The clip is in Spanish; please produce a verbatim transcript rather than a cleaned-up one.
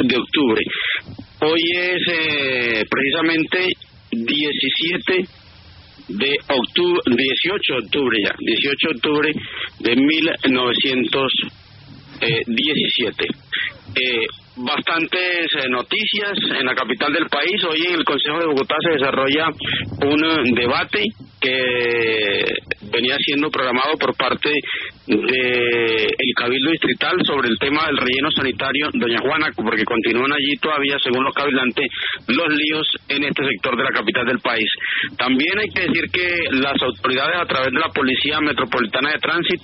de octubre. Hoy es eh, precisamente diecisiete de octubre, dieciocho de octubre ya, dieciocho de octubre de mil novecientos diecisiete. Eh, bastantes eh, noticias en la capital del país. Hoy en el Consejo de Bogotá se desarrolla un uh, debate que venía siendo programado por parte del Cabildo Distrital sobre el tema del relleno sanitario Doña Juana, porque continúan allí todavía, según los cabildantes, los líos en este sector de la capital del país. También hay que decir que las autoridades, a través de la Policía Metropolitana de Tránsito,